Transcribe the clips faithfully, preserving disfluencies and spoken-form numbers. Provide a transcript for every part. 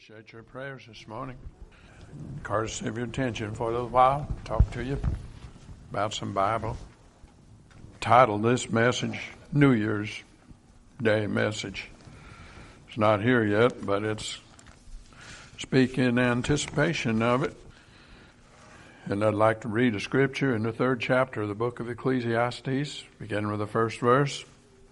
Appreciate your prayers this morning. Courtesy of your attention for a little while, talk to you about some Bible. Titled this message, New Year's Day message. It's not here yet, but it's speak in anticipation of it. And I'd like to read a scripture in the third chapter of the book of Ecclesiastes, beginning with the first verse.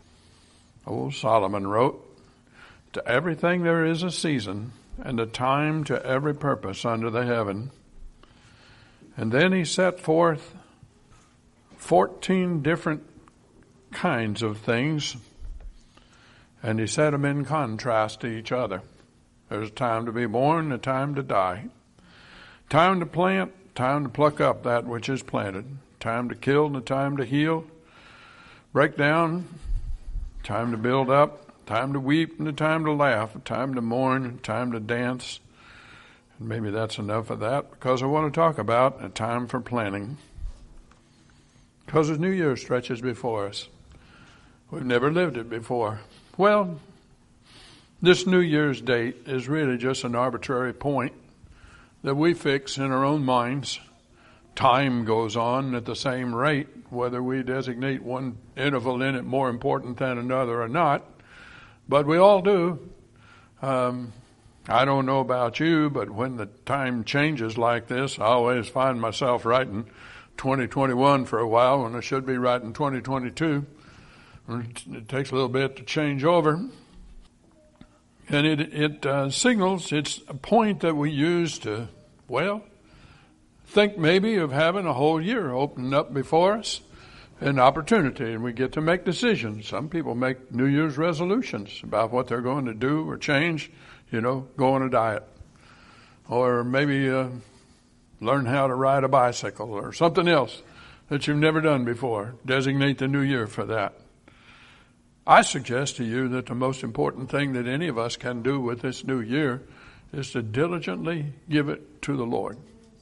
Old Solomon wrote, "To everything there is a season, and a time to every purpose under the heaven." And then he set forth fourteen different kinds of things, and he set them in contrast to each other. There's a time to be born, a time to die, time to plant, time to pluck up that which is planted, time to kill and a time to heal, break down, time to build up, time to weep and a time to laugh, a time to mourn, a time to dance. And maybe that's enough of that, because I want to talk about a time for planning. Because the New Year stretches before us. We've never lived it before. Well, this New Year's date is really just an arbitrary point that we fix in our own minds. Time goes on at the same rate, whether we designate one interval in it more important than another or not. But we all do. Um, I don't know about you, but when the time changes like this, I always find myself writing twenty twenty-one for a while when I should be writing twenty twenty-two. It takes a little bit to change over. And it, it uh, signals, it's a point that we use to, well, think maybe of having a whole year opening up before us. An opportunity, and we get to make decisions. Some people make New Year's resolutions about what they're going to do or change, you know, go on a diet. Or maybe uh, learn how to ride a bicycle or something else that you've never done before. Designate the new year for that. I suggest to you that the most important thing that any of us can do with this new year is to diligently give it to the Lord.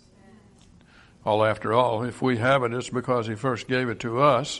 All after all, if we have it, it's because he first gave it to us.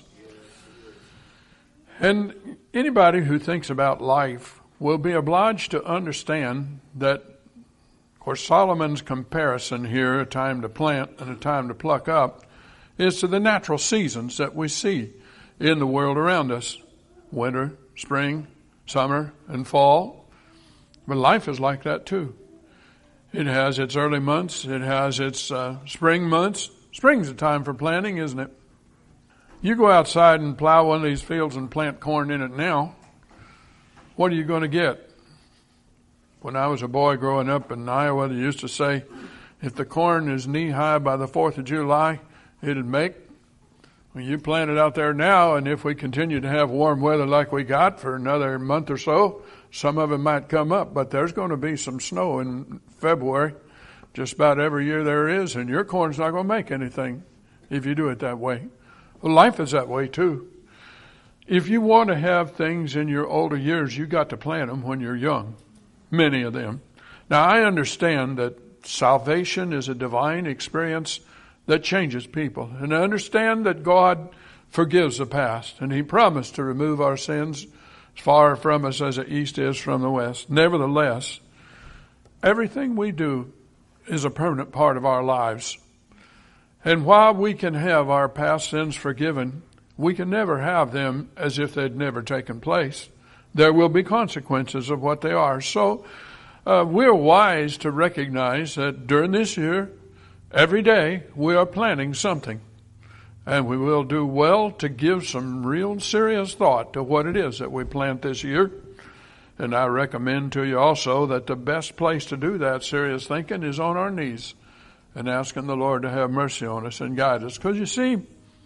And anybody who thinks about life will be obliged to understand that, of course, Solomon's comparison here, a time to plant and a time to pluck up, is to the natural seasons that we see in the world around us. Winter, spring, summer, and fall. But life is like that too. It has its early months. It has its uh, spring months. Spring's a time for planting, isn't it? You go outside and plow one of these fields and plant corn in it now. What are you going to get? When I was a boy growing up in Iowa, they used to say, if the corn is knee-high by the fourth of July, it'd make. Well, you plant it out there now, and if we continue to have warm weather like we got for another month or so, some of it might come up, but there's going to be some snow in February, just about every year there is, and your corn's not going to make anything if you do it that way. Well, life is that way too. If you want to have things in your older years, you got to plant them when you're young, many of them. Now, I understand that salvation is a divine experience that changes people, and I understand that God forgives the past, and he promised to remove our sins as far from us as the east is from the west. Nevertheless, everything we do is a permanent part of our lives. And while we can have our past sins forgiven, we can never have them as if they'd never taken place. There will be consequences of what they are. So uh, we're wise to recognize that during this year, every day, we are planning something. And we will do well to give some real serious thought to what it is that we plant this year. And I recommend to you also that the best place to do that serious thinking is on our knees and asking the Lord to have mercy on us and guide us. Because you see,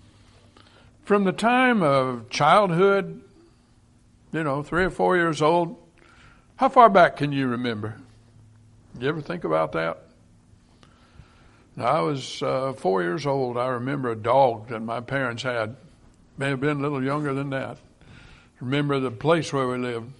from the time of childhood, you know, three or four years old, how far back can you remember? You ever think about that? Now, I was uh, four years old. I remember a dog that my parents had. May have been a little younger than that. Remember the place where we lived.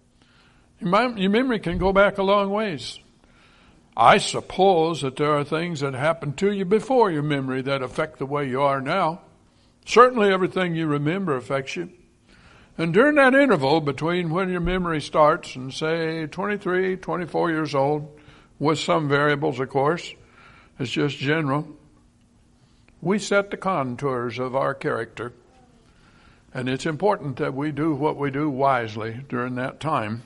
Your memory can go back a long ways. I suppose that there are things that happened to you before your memory that affect the way you are now. Certainly everything you remember affects you. And during that interval between when your memory starts and, say, twenty-three, twenty-four years old, with some variables, of course, it's just general, we set the contours of our character. And it's important that we do what we do wisely during that time.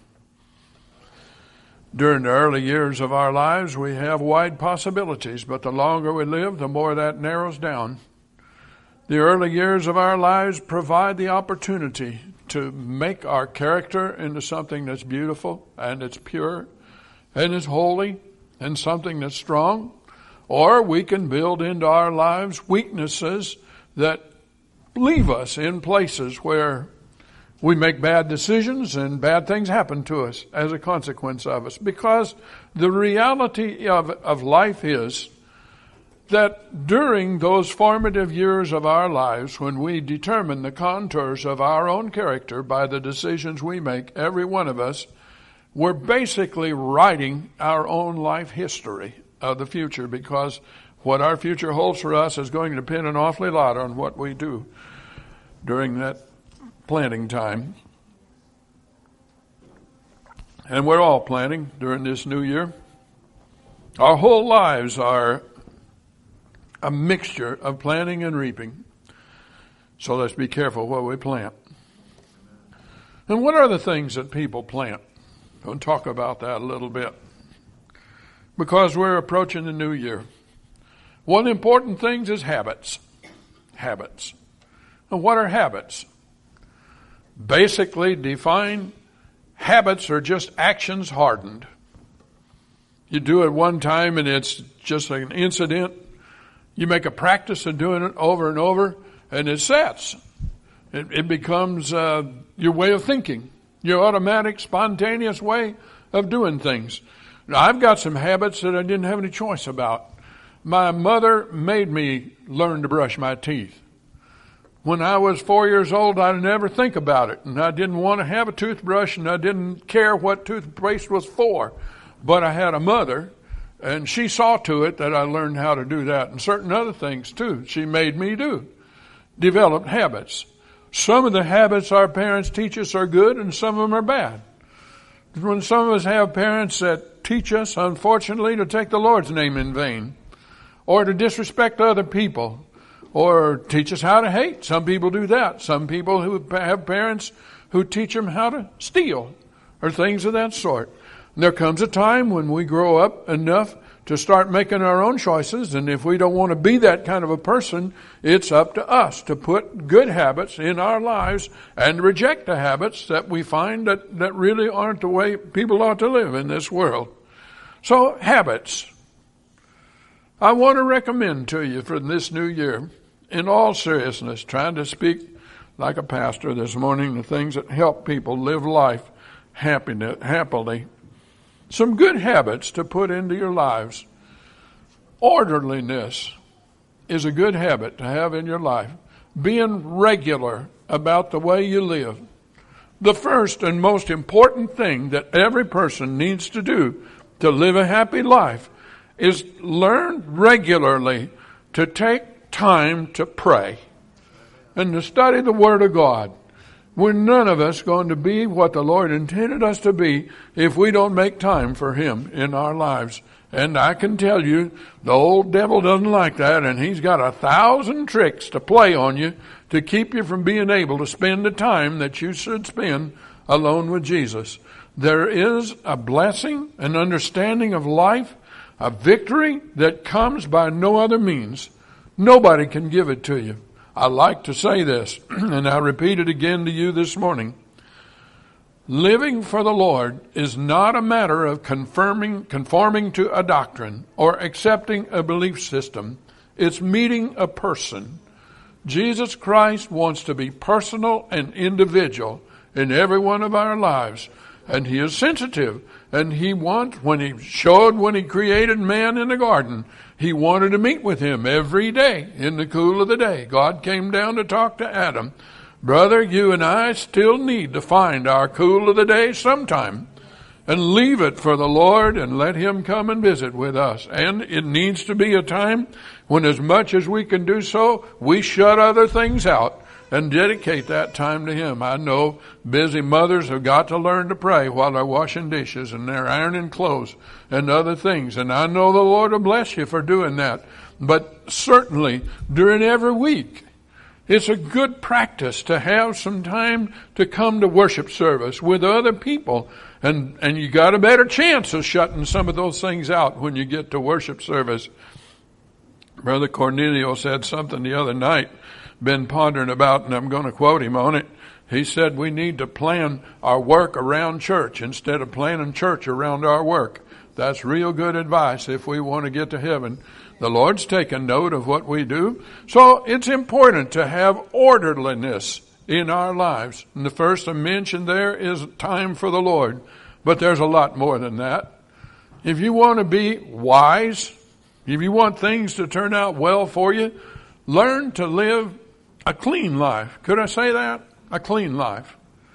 During the early years of our lives, we have wide possibilities, but the longer we live, the more that narrows down. The early years of our lives provide the opportunity to make our character into something that's beautiful and it's pure and it's holy and something that's strong. Or we can build into our lives weaknesses that leave us in places where we make bad decisions and bad things happen to us as a consequence of us. Because the reality of, of life is that during those formative years of our lives, when we determine the contours of our own character by the decisions we make, every one of us, we're basically writing our own life history of the future, because what our future holds for us is going to depend an awfully lot on what we do during that planting time. And we're all planting during this new year. Our whole lives are a mixture of planting and reaping. So let's be careful what we plant. And what are the things that people plant? We'll talk about that a little bit, because we're approaching the new year. One important thing is habits. Habits. And what are habits? Basically defined, habits are just actions hardened. You do it one time and it's just an incident. You make a practice of doing it over and over, and it sets. It, it becomes uh, your way of thinking, your automatic, spontaneous way of doing things. Now, I've got some habits that I didn't have any choice about. My mother made me learn to brush my teeth. When I was four years old, I'd never think about it, and I didn't want to have a toothbrush, and I didn't care what toothpaste was for. But I had a mother, and she saw to it that I learned how to do that, and certain other things too she made me do. Developed habits. Some of the habits our parents teach us are good, and some of them are bad. When some of us have parents that teach us, unfortunately, to take the Lord's name in vain, or to disrespect other people, or teach us how to hate. Some people do that. Some people who have parents who teach them how to steal, or things of that sort. And there comes a time when we grow up enough to start making our own choices, and if we don't want to be that kind of a person, it's up to us to put good habits in our lives and reject the habits that we find that, that really aren't the way people ought to live in this world. So, habits. I want to recommend to you for this new year, in all seriousness, trying to speak like a pastor this morning, the things that help people live life happiness, happily. Some good habits to put into your lives. Orderliness is a good habit to have in your life. Being regular about the way you live. The first and most important thing that every person needs to do to live a happy life is learn regularly to take time to pray and to study the Word of God. We're none of us going to be what the Lord intended us to be if we don't make time for Him in our lives. And I can tell you, the old devil doesn't like that, and he's got a thousand tricks to play on you to keep you from being able to spend the time that you should spend alone with Jesus. There is a blessing, an understanding of life, a victory that comes by no other means. Nobody can give it to you. I like to say this, and I repeat it again to you this morning. Living for the Lord is not a matter of confirming, conforming to a doctrine or accepting a belief system. It's meeting a person. Jesus Christ wants to be personal and individual in every one of our lives. And He is sensitive. And He wants, when He showed when He created man in the garden, He wanted to meet with him every day in the cool of the day. God came down to talk to Adam. Brother, you and I still need to find our cool of the day sometime and leave it for the Lord and let Him come and visit with us. And it needs to be a time when, as much as we can do so, we shut other things out and dedicate that time to Him. I know busy mothers have got to learn to pray while they're washing dishes and they're ironing clothes and other things. And I know the Lord will bless you for doing that. But certainly during every week, it's a good practice to have some time to come to worship service with other people. And, and you got a better chance of shutting some of those things out when you get to worship service. Brother Cornelio said something the other night, been pondering about, and I'm going to quote him on it. He said we need to plan our work around church instead of planning church around our work. That's real good advice if we want to get to heaven. The Lord's taken note of what we do. So it's important to have orderliness in our lives. And the first I mentioned there is time for the Lord. But there's a lot more than that. If you want to be wise, if you want things to turn out well for you, learn to live a clean life. Could I say that? A clean life.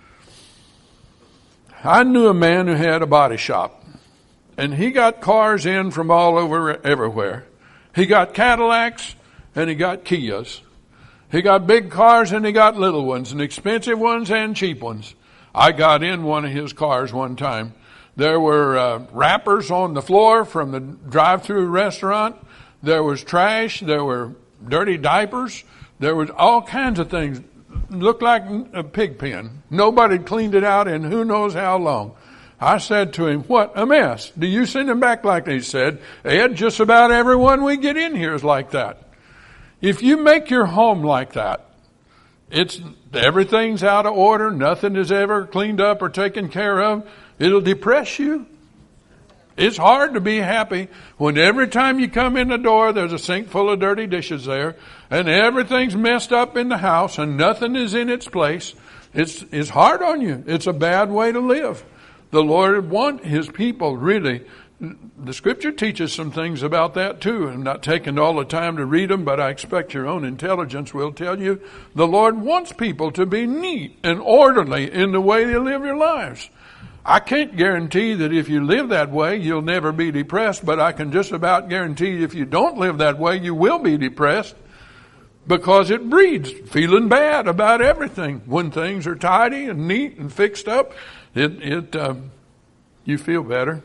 I knew a man who had a body shop. And he got cars in from all over everywhere. He got Cadillacs and he got Kias. He got big cars and he got little ones, and expensive ones and cheap ones. I got in one of his cars one time. There were uh, wrappers on the floor from the drive-through restaurant. There was trash. There were dirty diapers. There was all kinds of things. Looked like a pig pen. Nobody cleaned it out in who knows how long. I said to him, what a mess. Do you send him back like that? He said, Ed, just about everyone we get in here is like that. If you make your home like that, it's everything's out of order, nothing is ever cleaned up or taken care of, it'll depress you. It's hard to be happy when every time you come in the door, there's a sink full of dirty dishes there, and everything's messed up in the house, and nothing is in its place. It's, it's hard on you. It's a bad way to live. The Lord wants His people really. The Scripture teaches some things about that too. I'm not taking all the time to read them, but I expect your own intelligence will tell you. The Lord wants people to be neat and orderly in the way they live their lives. I can't guarantee that if you live that way, you'll never be depressed, but I can just about guarantee if you don't live that way, you will be depressed, because it breeds feeling bad about everything. When things are tidy and neat and fixed up, it, it, uh, you feel better.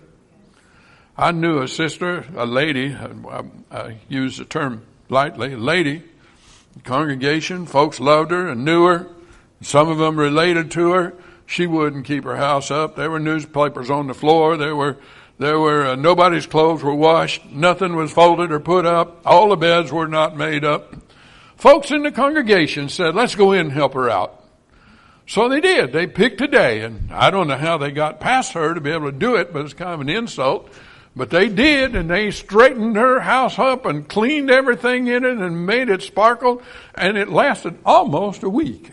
I knew a sister, a lady, I, I use the term lightly, a lady, congregation, folks loved her and knew her. Some of them related to her. She wouldn't keep her house up. There were newspapers on the floor. There were, there were, uh, nobody's clothes were washed. Nothing was folded or put up. All the beds were not made up. Folks in the congregation said, let's go in and help her out. So they did. They picked a day, and I don't know how they got past her to be able to do it, but it's kind of an insult. But they did, and they straightened her house up and cleaned everything in it and made it sparkle, and it lasted almost a week.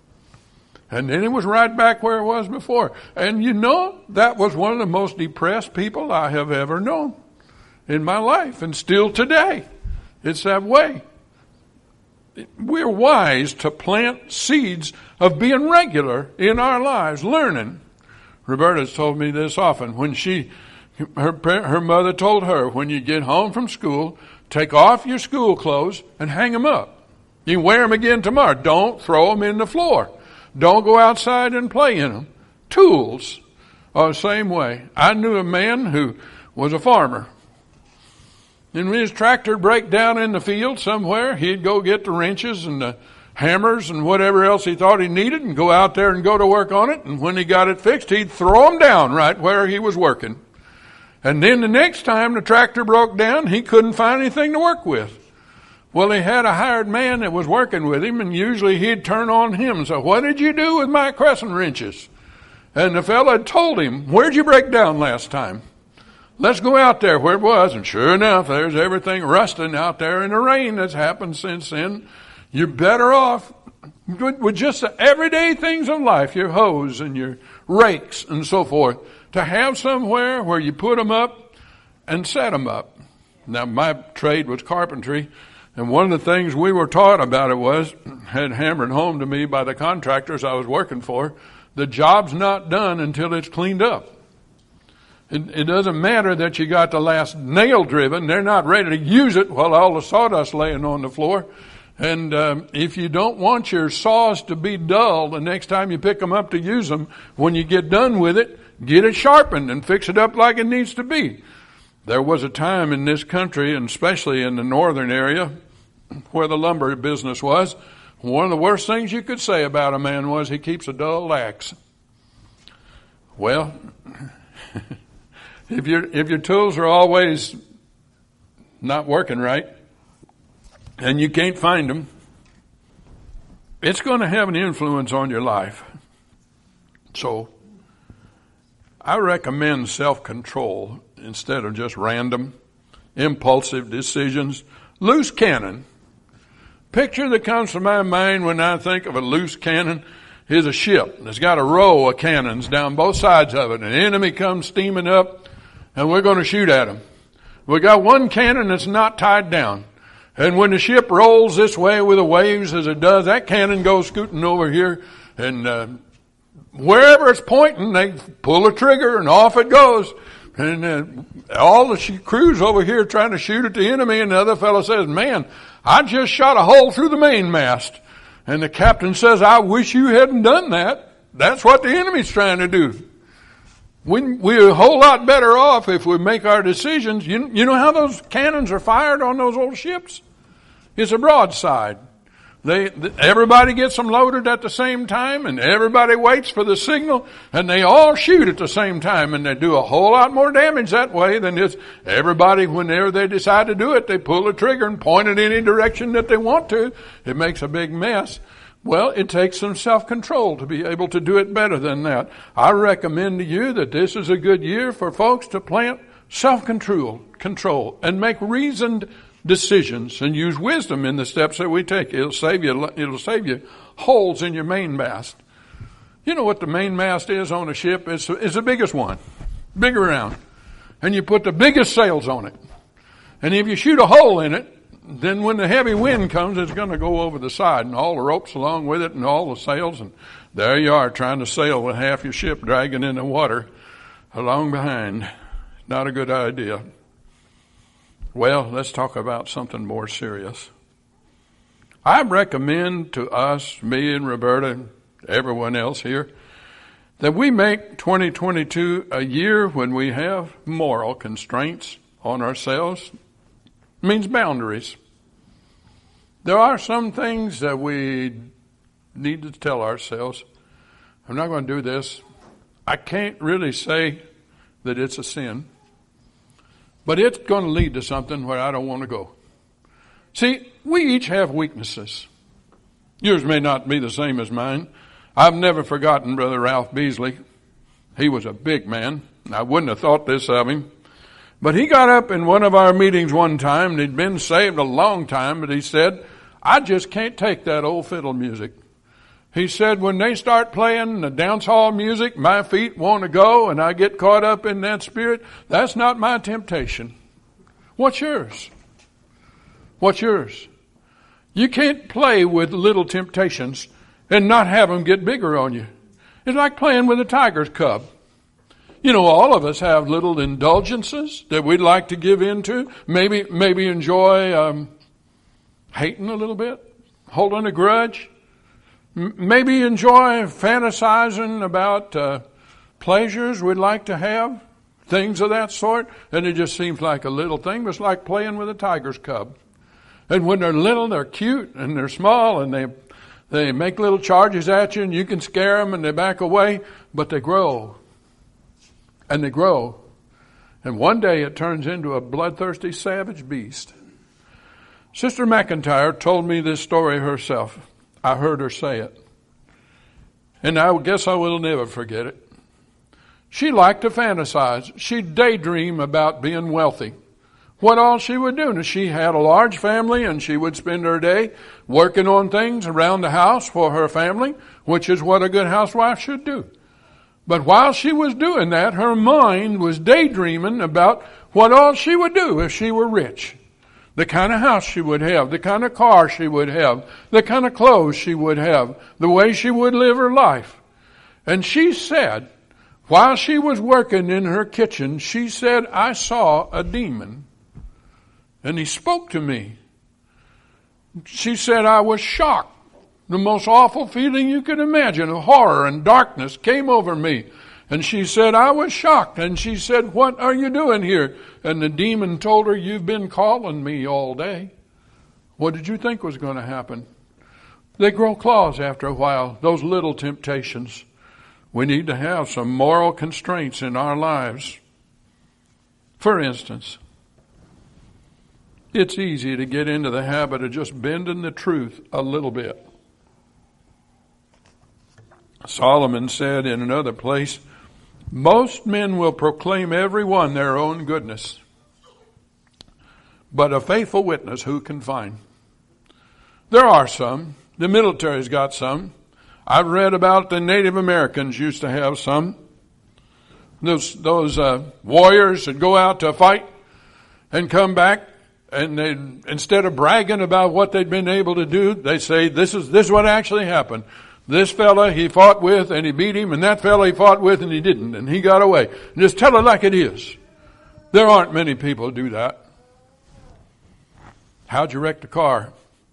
And then it was right back where it was before. And you know, that was one of the most depressed people I have ever known in my life, and still today. It's that way. We're wise to plant seeds of being regular in our lives, learning. Roberta's told me this often. When she, her, her mother told her, when you get home from school, take off your school clothes and hang them up. You can wear them again tomorrow. Don't throw them in the floor. Don't go outside and play in them. Tools are the same way. I knew a man who was a farmer. And when his tractor would break down in the field somewhere, he'd go get the wrenches and the hammers and whatever else he thought he needed and go out there and go to work on it. And when he got it fixed, he'd throw them down right where he was working. And then the next time the tractor broke down, he couldn't find anything to work with. Well, he had a hired man that was working with him, and usually he'd turn on him and say, what did you do with my crescent wrenches? And the fellow had told him, where'd you break down last time? Let's go out there where it was. And sure enough, there's everything rusting out there in the rain that's happened since then. You're better off with just the everyday things of life, your hose and your rakes and so forth, to have somewhere where you put them up and set them up. Now, my trade was carpentry, and one of the things we were taught about it was, had hammered home to me by the contractors I was working for, the job's not done until it's cleaned up. It, it doesn't matter that you got the last nail driven. They're not ready to use it while all the sawdust laying on the floor. And um, if you don't want your saws to be dull the next time you pick them up to use them, when you get done with it, get it sharpened and fix it up like it needs to be. There was a time in this country, and especially in the northern area where the lumber business was, one of the worst things you could say about a man was he keeps a dull axe. Well, if your if your tools are always not working right, and you can't find them, it's going to have an influence on your life. So, I recommend self-control instead of just random, impulsive decisions. Loose cannon. Picture that comes to my mind when I think of a loose cannon is a ship that's got a row of cannons down both sides of it. An enemy comes steaming up, and we're going to shoot at them. We got one cannon that's not tied down. And when the ship rolls this way with the waves as it does, that cannon goes scooting over here, and uh, wherever it's pointing, they pull a trigger and off it goes. And uh, all the sh- crew's over here trying to shoot at the enemy, and the other fellow says, "Man, I just shot a hole through the mainmast." And the captain says, "I wish you hadn't done that. That's what the enemy's trying to do." We, we're a whole lot better off if we make our decisions. You, you know how those cannons are fired on those old ships? It's a broadside. They, everybody gets them loaded at the same time, and everybody waits for the signal, and they all shoot at the same time, and they do a whole lot more damage that way than just everybody, whenever they decide to do it, they pull the trigger and point it any direction that they want to. It makes a big mess. Well, it takes some self-control to be able to do it better than that. I recommend to you that this is a good year for folks to plant self-control, control, and make reasoned decisions and use wisdom in the steps that we take. It'll save you, it'll save you holes in your mainmast. You know what the mainmast is on a ship? It's, it's the biggest one, big around. And you put the biggest sails on it. And if you shoot a hole in it, then when the heavy wind comes, it's going to go over the side, and all the ropes along with it and all the sails, and there you are trying to sail with half your ship dragging in the water along behind. Not a good idea. Well, let's talk about something more serious. I recommend to us, me and Roberta, everyone else here, that we make twenty twenty-two a year when we have moral constraints on ourselves. It means boundaries. There are some things that we need to tell ourselves, I'm not going to do this. I can't really say that it's a sin, but it's going to lead to something where I don't want to go. See, we each have weaknesses. Yours may not be the same as mine. I've never forgotten Brother Ralph Beasley. He was a big man. I wouldn't have thought this of him. But he got up in one of our meetings one time, and he'd been saved a long time, but he said, "I just can't take that old fiddle music." He said, "When they start playing the dance hall music, my feet want to go, and I get caught up in that spirit. That's not my temptation." What's yours? What's yours? You can't play with little temptations and not have them get bigger on you. It's like playing with a tiger's cub. You know, all of us have little indulgences that we'd like to give into. Maybe, maybe enjoy um, hating a little bit, holding a grudge. M- maybe enjoy fantasizing about uh, pleasures we'd like to have, things of that sort. And it just seems like a little thing, but it's like playing with a tiger's cub. And when they're little, they're cute and they're small, and they they make little charges at you, and you can scare them and they back away, but they grow. And they grow. And one day it turns into a bloodthirsty, savage beast. Sister McIntyre told me this story herself. I heard her say it. And I guess I will never forget it. She liked to fantasize. She'd daydream about being wealthy. What all she would do. She had a large family, and she would spend her day working on things around the house for her family, which is what a good housewife should do. But while she was doing that, her mind was daydreaming about what all she would do if she were rich. The kind of house she would have, the kind of car she would have, the kind of clothes she would have, the way she would live her life. And she said, while she was working in her kitchen, she said, "I saw a demon. And he spoke to me. She said, I was shocked. The most awful feeling you could imagine of horror and darkness came over me. And she said, I was shocked. And she said, what are you doing here? And the demon told her, you've been calling me all day. What did you think was going to happen? They grow claws after a while, those little temptations. We need to have some moral constraints in our lives. For instance, it's easy to get into the habit of just bending the truth a little bit. Solomon said in another place, most men will proclaim every one their own goodness, but a faithful witness who can find? There are some. The military's got some. I've read about the Native Americans used to have some. Those, those uh, warriors that go out to fight and come back, and they, instead of bragging about what they'd been able to do, they say, this is, this is what actually happened. This fella he fought with and he beat him, and that fella he fought with and he didn't, and he got away. And just tell it like it is. There aren't many people who do that. How'd you wreck the car?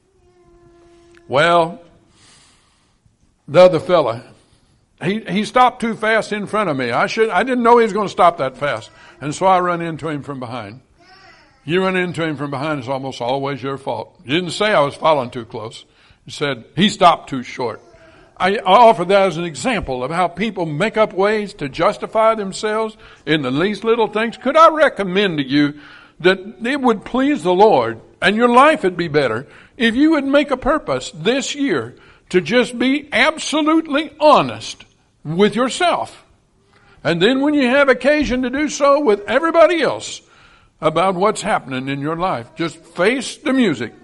Well, the other fella, he, he stopped too fast in front of me. I should, I didn't know he was going to stop that fast. And so I run into him from behind. You run into him from behind, it's almost always your fault. You didn't say I was following too close. You said, he stopped too short. I offer that as an example of how people make up ways to justify themselves in the least little things. Could I recommend to you that it would please the Lord and your life would be better if you would make a purpose this year to just be absolutely honest with yourself. And then when you have occasion to do so with everybody else about what's happening in your life, just face the music.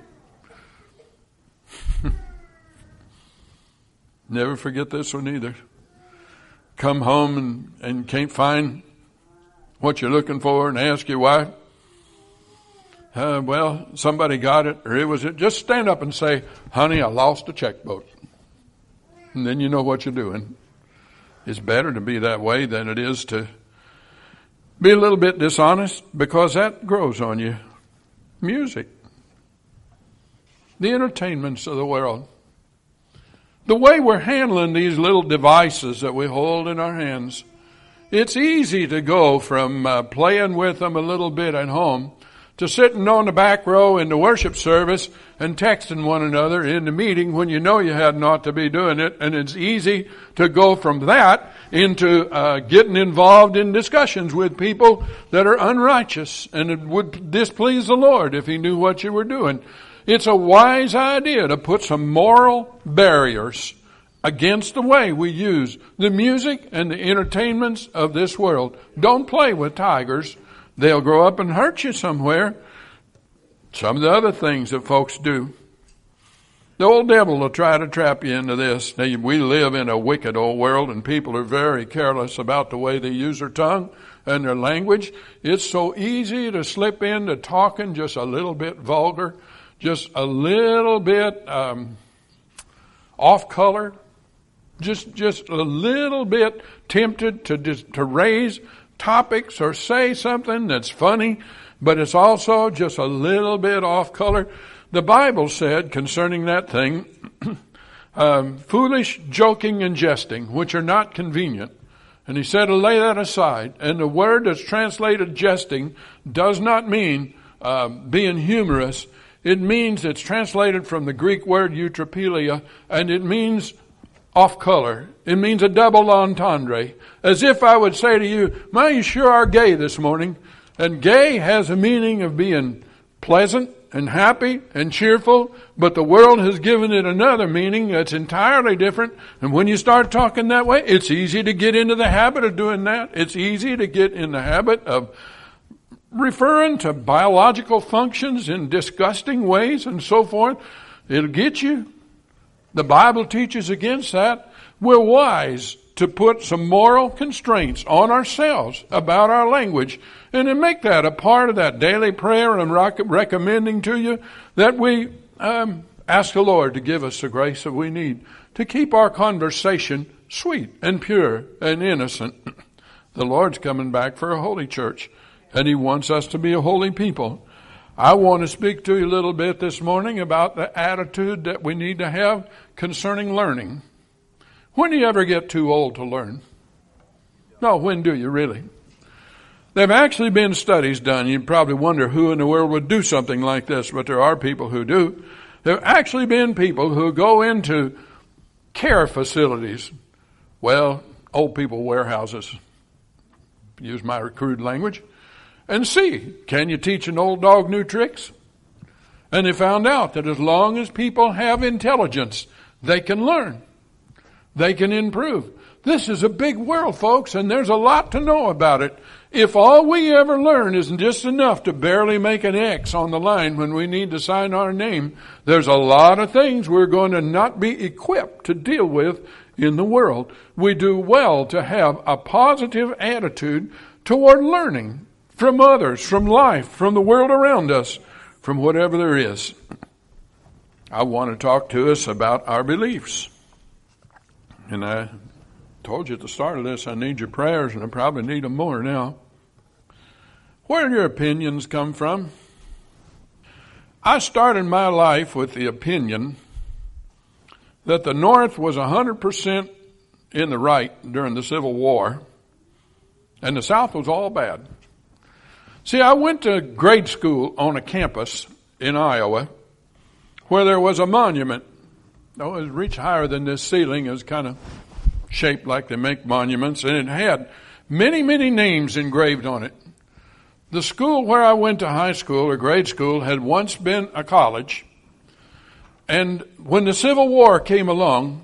Never forget this one either. Come home and, and can't find what you're looking for and ask your wife, uh, well, somebody got it, or it was it. Just stand up and say, honey, I lost a checkbook. And then you know what you're doing. It's better to be that way than it is to be a little bit dishonest, because that grows on you. Music. The entertainments of the world. The way we're handling these little devices that we hold in our hands, it's easy to go from uh, playing with them a little bit at home to sitting on the back row in the worship service and texting one another in the meeting when you know you hadn't ought to be doing it. And it's easy to go from that into uh, getting involved in discussions with people that are unrighteous, and it would displease the Lord if he knew what you were doing. It's a wise idea to put some moral barriers against the way we use the music and the entertainments of this world. Don't play with tigers. They'll grow up and hurt you somewhere. Some of the other things that folks do. The old devil will try to trap you into this. Now, we live in a wicked old world, and people are very careless about the way they use their tongue and their language. It's so easy to slip into talking just a little bit vulgar, just a little bit um, off color, just just a little bit tempted to just to raise topics or say something that's funny, but it's also just a little bit off color. The Bible said concerning that thing, um, foolish joking and jesting, which are not convenient. And he said to lay that aside. And the word that's translated jesting does not mean uh, being humorous. It means, it's translated from the Greek word eutropelia, and it means off color. It means a double entendre. As if I would say to you, man, you sure are gay this morning. And gay has a meaning of being pleasant and happy and cheerful, but the world has given it another meaning that's entirely different. And when you start talking that way, it's easy to get into the habit of doing that. It's easy to get in the habit of referring to biological functions in disgusting ways and so forth. It'll get you. The Bible teaches against that. We're wise to put some moral constraints on ourselves about our language, and to make that a part of that daily prayer. I'm rec- recommending to you that we um, ask the Lord to give us the grace that we need to keep our conversation sweet and pure and innocent. The Lord's coming back for a holy church, and he wants us to be a holy people. I want to speak to you a little bit this morning about the attitude that we need to have concerning learning. When do you ever get too old to learn? No, when do you really? There have actually been studies done. You'd probably wonder who in the world would do something like this, but there are people who do. There have actually been people who go into care facilities. Well, old people warehouses, use my crude language, and see, can you teach an old dog new tricks? And they found out that as long as people have intelligence, they can learn. They can improve. This is a big world, folks, and there's a lot to know about it. If all we ever learn is just enough to barely make an X on the line when we need to sign our name, there's a lot of things we're going to not be equipped to deal with in the world. We do well to have a positive attitude toward learning from others, from life, from the world around us, from whatever there is. I want to talk to us about our beliefs. And I told you at the start of this, I need your prayers, and I probably need them more now. Where do your opinions come from? I started my life with the opinion that the North was one hundred percent in the right during the Civil War, and the South was all bad. See, I went to grade school on a campus in Iowa where there was a monument. Oh, it reached higher than this ceiling. It was kind of shaped like they make monuments, and it had many, many names engraved on it. The school where I went to high school or grade school had once been a college, and when the Civil War came along,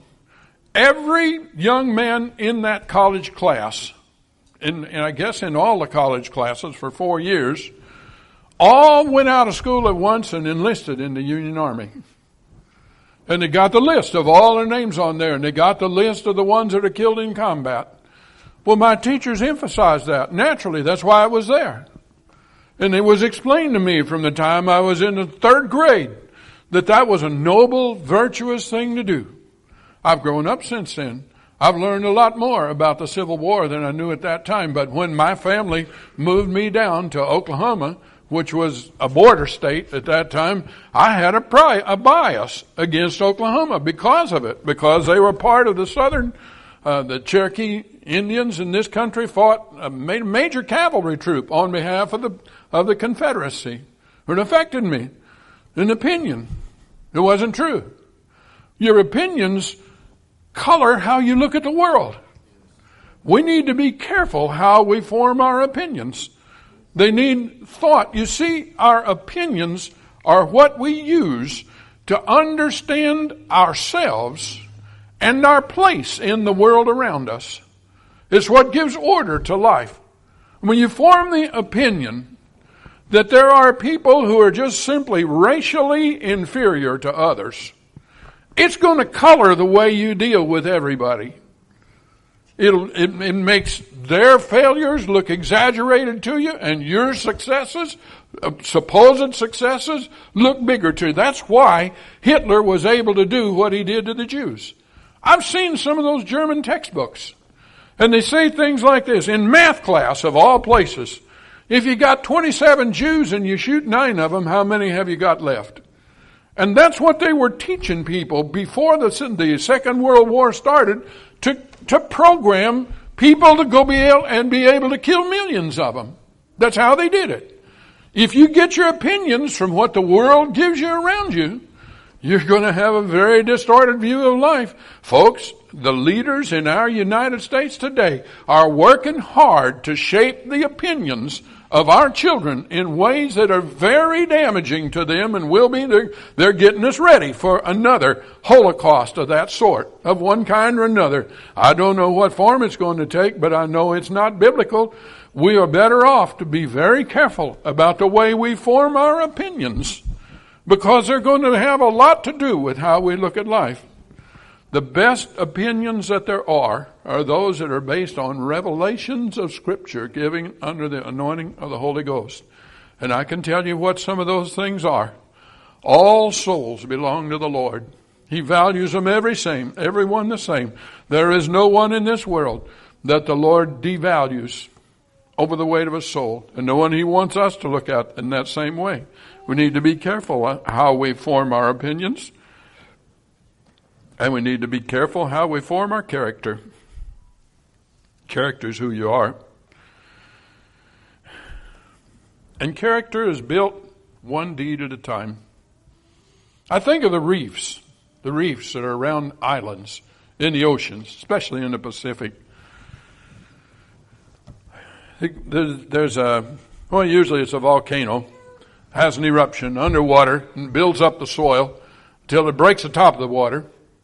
every young man in that college class, in, and I guess in all the college classes for four years, all went out of school at once and enlisted in the Union Army. And they got the list of all their names on there, and they got the list of the ones that are killed in combat. Well, my teachers emphasized that. Naturally, that's why I was there. And it was explained to me from the time I was in the third grade that that was a noble, virtuous thing to do. I've grown up since then. I've learned a lot more about the Civil War than I knew at that time. But when my family moved me down to Oklahoma, which was a border state at that time, I had a, pri- a bias against Oklahoma because of it, because they were part of the southern, uh, the Cherokee Indians in this country fought, uh, made a major cavalry troop on behalf of the, of the Confederacy. It affected me. An opinion. It wasn't true. Your opinions color how you look at the world. We need to be careful how we form our opinions. They need thought. You see, our opinions are what we use to understand ourselves and our place in the world around us. It's what gives order to life. When you form the opinion that there are people who are just simply racially inferior to others, it's going to color the way you deal with everybody. It'll, it, it makes their failures look exaggerated to you, and your successes, uh, supposed successes, look bigger to you. That's why Hitler was able to do what he did to the Jews. I've seen some of those German textbooks, and they say things like this. In math class, of all places, if you got twenty-seven Jews and you shoot nine of them, how many have you got left? And that's what they were teaching people before the, the Second World War started, to, to program people to go be able, and be able to kill millions of them. That's how they did it. If you get your opinions from what the world gives you around you, you're going to have a very distorted view of life. Folks, the leaders in our United States today are working hard to shape the opinions of our children in ways that are very damaging to them, and will be. They're, they're getting us ready for another Holocaust of that sort, of one kind or another. I don't know what form it's going to take, but I know it's not biblical. We are better off to be very careful about the way we form our opinions, because they're going to have a lot to do with how we look at life. The best opinions that there are are those that are based on revelations of Scripture given under the anointing of the Holy Ghost. And I can tell you what some of those things are. All souls belong to the Lord. He values them every same, every one the same. There is no one in this world that the Lord devalues. over the weight of a soul, and the one he wants us to look at in that same way. We need to be careful how we form our opinions, and we need to be careful how we form our character. Character is who you are. And character is built one deed at a time. I think of the reefs, the reefs that are around islands in the oceans, especially in the Pacific. There's, there's a, well, usually it's a volcano, has an eruption underwater and builds up the soil until it breaks the top of the water.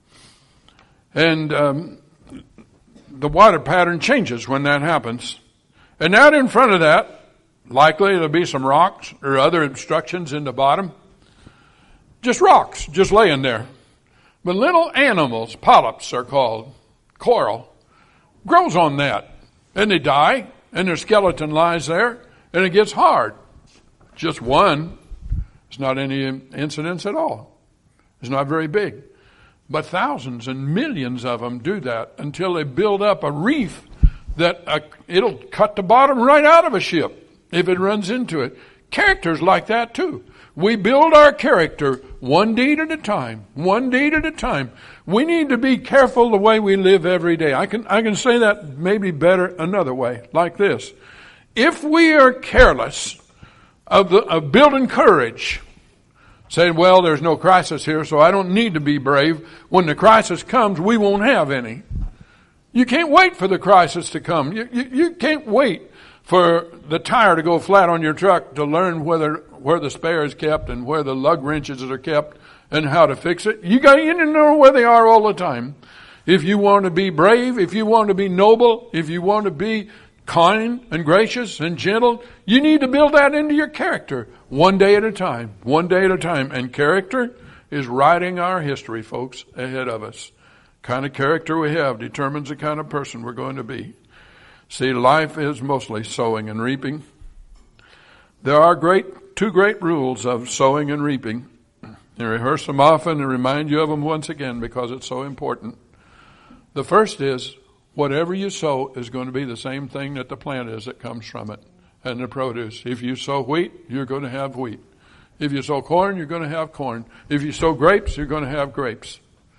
And um, the water pattern changes when that happens. And out in front of that, likely there'll be some rocks or other obstructions in the bottom. Just rocks, just laying there. But little animals, polyps are called, coral, grows on that. And they die, and their skeleton lies there, and it gets hard. Just one. It's not any incidents at all. It's not very big. But thousands and millions of them do that until they build up a reef that uh, it'll cut the bottom right out of a ship if it runs into it. Character's like that too. We build our character one deed at a time, one deed at a time. We need to be careful the way we live every day. I can, I can say that maybe better another way, like this. If we are careless of, the, of building courage, saying, well, there's no crisis here, so I don't need to be brave. When the crisis comes, we won't have any. You can't wait for the crisis to come. You, you, you can't wait for the tire to go flat on your truck to learn whether where the spare is kept and where the lug wrenches are kept and how to fix it. You got you know where they are all the time. If you want to be brave, if you want to be noble, if you want to be kind and gracious and gentle, you need to build that into your character one day at a time, one day at a time. And character is writing our history, folks, ahead of us. Kind of character we have determines the kind of person we're going to be. See, life is mostly sowing and reaping. There are great two great rules of sowing and reaping. You rehearse them often and remind you of them once again because it's so important. The first is, whatever you sow is going to be the same thing that the plant is that comes from it and the produce. If you sow wheat, you're going to have wheat. If you sow corn, you're going to have corn. If you sow grapes, you're going to have grapes.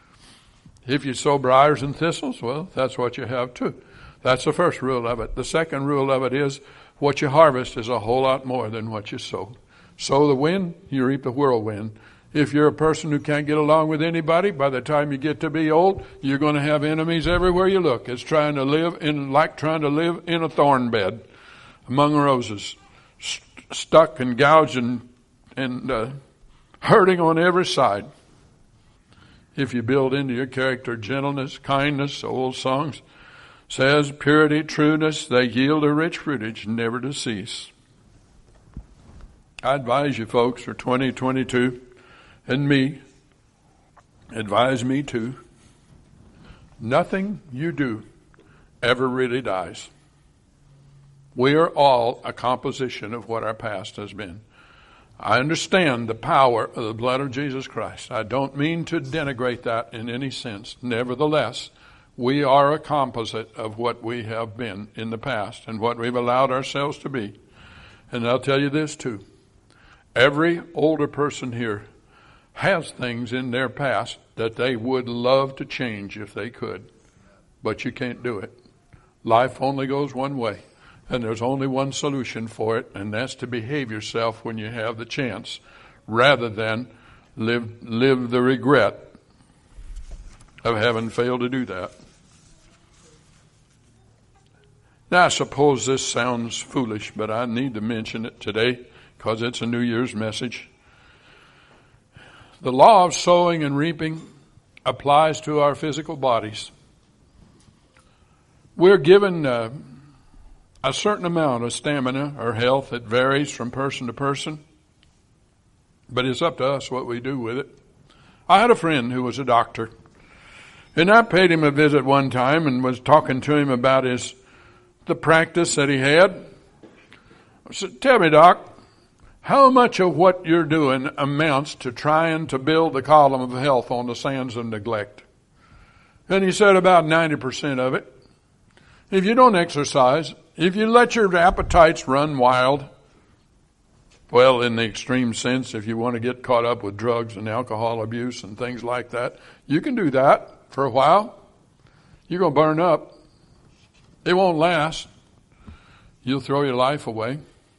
If you sow briars and thistles, well, that's what you have too. That's the first rule of it. The second rule of it is what you harvest is a whole lot more than what you sow. Sow the wind, you reap the whirlwind. If you're a person who can't get along with anybody, by the time you get to be old, you're going to have enemies everywhere you look. It's trying to live in, like trying to live in a thorn bed among roses, st- stuck and gouged and, and uh, hurting on every side. If you build into your character gentleness, kindness, old songs says purity, trueness, they yield a rich fruitage, never to cease. I advise you folks for twenty twenty-two, and me, advise me too, nothing you do ever really dies. We are all a composition of what our past has been. I understand the power of the blood of Jesus Christ. I don't mean to denigrate that in any sense. Nevertheless, we are a composite of what we have been in the past and what we've allowed ourselves to be. And I'll tell you this too. Every older person here has things in their past that they would love to change if they could. But you can't do it. Life only goes one way. And there's only one solution for it, and that's to behave yourself when you have the chance, rather than live live the regret of having failed to do that. Now, I suppose this sounds foolish, but I need to mention it today because it's a New Year's message. The law of sowing and reaping applies to our physical bodies. We're given uh, a certain amount of stamina or health that varies from person to person, but it's up to us what we do with it. I had a friend who was a doctor, and I paid him a visit one time and was talking to him about his the practice that he had. I said, tell me, Doc, how much of what you're doing amounts to trying to build the column of health on the sands of neglect? And he said about ninety percent of it. If you don't exercise if you let your appetites run wild, well, in the extreme sense, if you want to get caught up with drugs and alcohol abuse and things like that, you can do that for a while. You're going to burn up. It won't last. You'll throw your life away.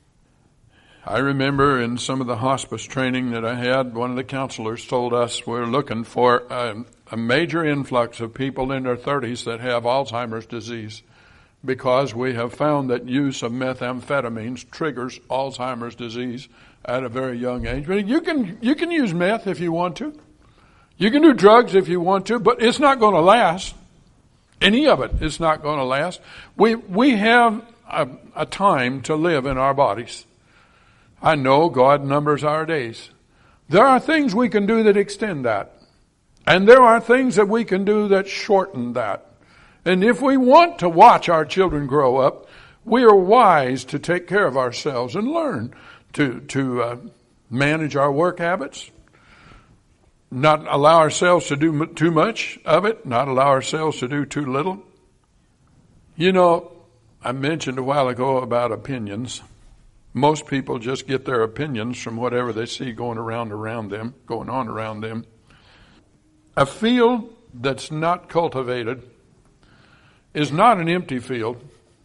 I remember in some of the hospice training that I had, one of the counselors told us we're looking for a, a major influx of people in their thirties that have Alzheimer's disease, because we have found that use of methamphetamines triggers Alzheimer's disease at a very young age. But you can you can use meth if you want to. You can do drugs if you want to, but it's not going to last. Any of it is not going to last. We we have a, a time to live in our bodies. I know God numbers our days. There are things we can do that extend that. And there are things that we can do that shorten that. And if we want to watch our children grow up, we are wise to take care of ourselves and learn to, to uh, manage our work habits, not allow ourselves to do too much of it, not allow ourselves to do too little. You know, I mentioned a while ago about opinions. Most people just get their opinions from whatever they see going around around them, going on around them. A field that's not cultivated is not an empty field.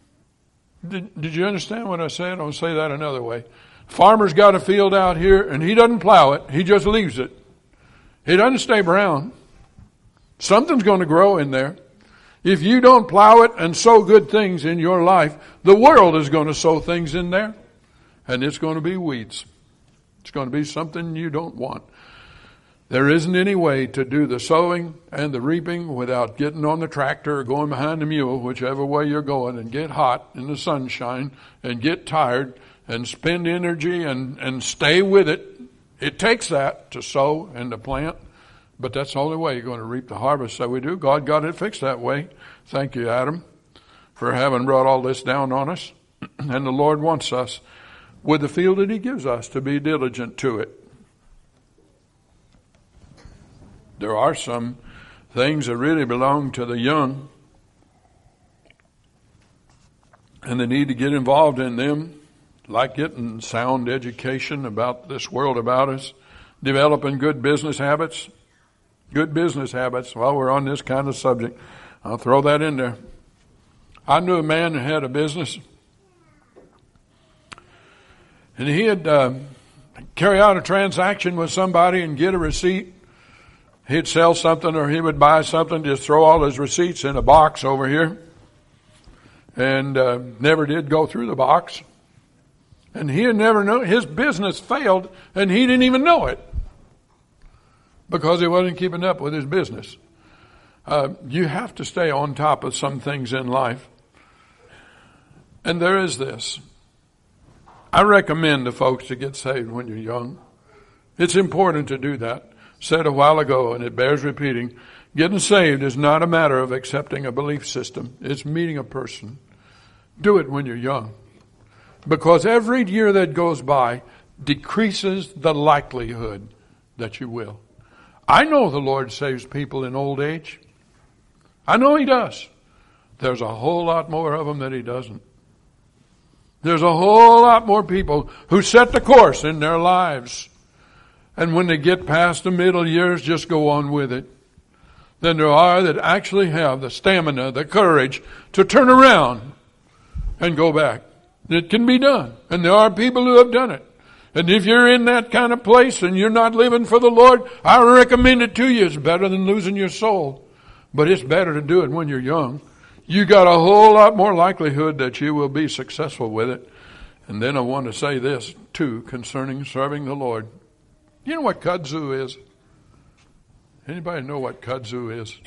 Did, did you understand what I said? I'll say that another way. Farmer's got a field out here and he doesn't plow it. He just leaves it. He doesn't stay brown. Something's going to grow in there. If you don't plow it and sow good things in your life, the world is going to sow things in there. And it's going to be weeds. It's going to be something you don't want. There isn't any way to do the sowing and the reaping without getting on the tractor or going behind the mule, whichever way you're going, and get hot in the sunshine and get tired and spend energy and, and stay with it. It takes that to sow and to plant, but that's the only way you're going to reap the harvest that we do. God got it fixed that way. Thank you, Adam, for having brought all this down on us. And the Lord wants us, with the field that he gives us, to be diligent to it. There are some things that really belong to the young, and they need to get involved in them, like getting sound education about this world about us, developing good business habits. Good business habits. While we're on this kind of subject, I'll throw that in there. I knew a man who had a business, and he had uh, carry out a transaction with somebody and get a receipt. He'd sell something or he would buy something, just throw all his receipts in a box over here, and uh, never did go through the box. And he had never known, his business failed, and he didn't even know it because he wasn't keeping up with his business. Uh, you have to stay on top of some things in life. And there is this. I recommend to folks to get saved when you're young. It's important to do that. Said a while ago, and it bears repeating, getting saved is not a matter of accepting a belief system. It's meeting a person. Do it when you're young. Because every year that goes by decreases the likelihood that you will. I know the Lord saves people in old age. I know he does. There's a whole lot more of them that he doesn't. There's a whole lot more people who set the course in their lives, and when they get past the middle years, just go on with it, than there are that actually have the stamina, the courage to turn around and go back. It can be done. And there are people who have done it. And if you're in that kind of place and you're not living for the Lord, I recommend it to you. It's better than losing your soul. But it's better to do it when you're young. You got a whole lot more likelihood that you will be successful with it. And then I want to say this, too, concerning serving the Lord. You know what kudzu is? Anybody know what kudzu is?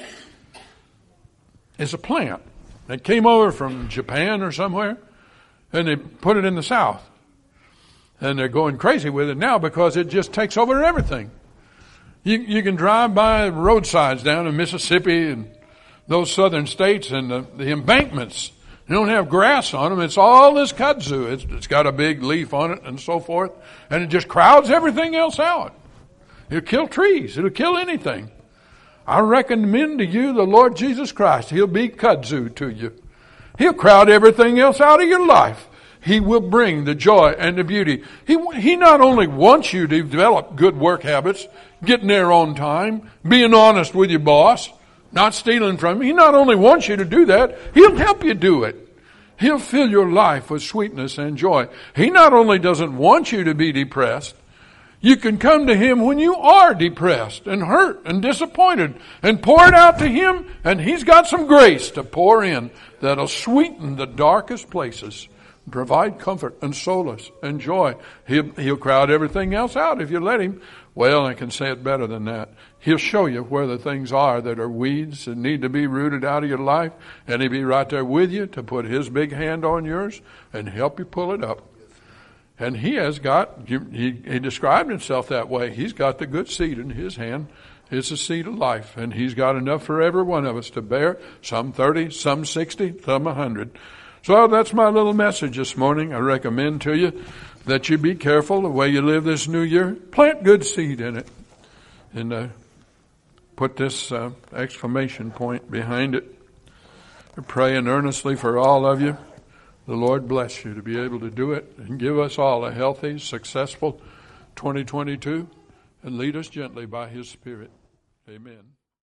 It's a plant. It came over from Japan or somewhere, and they put it in the South. And they're going crazy with it now because it just takes over everything. You, you can drive by roadsides down in Mississippi and those southern states, and the, the embankments, they don't have grass on them. It's all this kudzu. It's, it's got a big leaf on it and so forth, and it just crowds everything else out. It'll kill trees. It'll kill anything. I recommend to you the Lord Jesus Christ. He'll be kudzu to you. He'll crowd everything else out of your life. He will bring the joy and the beauty. He, he not only wants you to develop good work habits, getting there on time, being honest with your boss, not stealing from him. He not only wants you to do that, he'll help you do it. He'll fill your life with sweetness and joy. He not only doesn't want you to be depressed, you can come to him when you are depressed and hurt and disappointed and pour it out to him, and he's got some grace to pour in that'll sweeten the darkest places. Provide comfort and solace and joy. He'll, he'll crowd everything else out if you let him. Well, I can say it better than that. He'll show you where the things are that are weeds and need to be rooted out of your life, and he'll be right there with you to put his big hand on yours and help you pull it up. And he has got, he, he described himself that way. He's got the good seed in his hand. It's the seed of life, and he's got enough for every one of us to bear, some thirty, some sixty, some a hundred. So that's my little message this morning. I recommend to you that you be careful the way you live this new year. Plant good seed in it. And uh, put this uh, exclamation point behind it. We're praying earnestly for all of you. The Lord bless you to be able to do it and give us all a healthy, successful twenty twenty-two and lead us gently by his Spirit. Amen.